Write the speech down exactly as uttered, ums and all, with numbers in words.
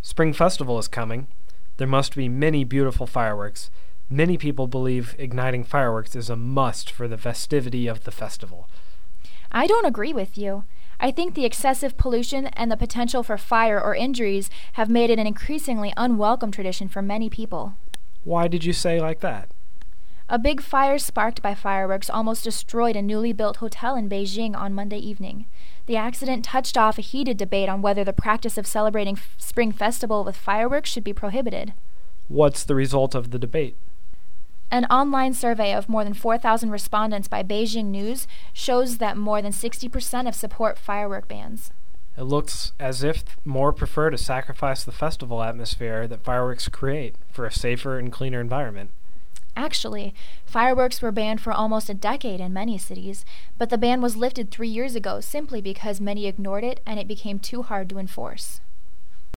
Spring Festival is coming. There must be many beautiful fireworks. Many people believe igniting fireworks is a must for the festivity of the festival. I don't agree with you. I think the excessive pollution and the potential for fire or injuries have made it an increasingly unwelcome tradition for many people. Why did you say like that? A big fire sparked by fireworks almost destroyed a newly built hotel in Beijing on Monday evening. The accident touched off a heated debate on whether the practice of celebrating f- Spring Festival with fireworks should be prohibited. What's the result of the debate? An online survey of more than four thousand respondents by Beijing News shows that more than sixty percent of support firework bans. It looks as if more prefer to sacrifice the festival atmosphere that fireworks create for a safer and cleaner environment. Actually, fireworks were banned for almost a decade in many cities, but the ban was lifted three years ago simply because many ignored it and it became too hard to enforce.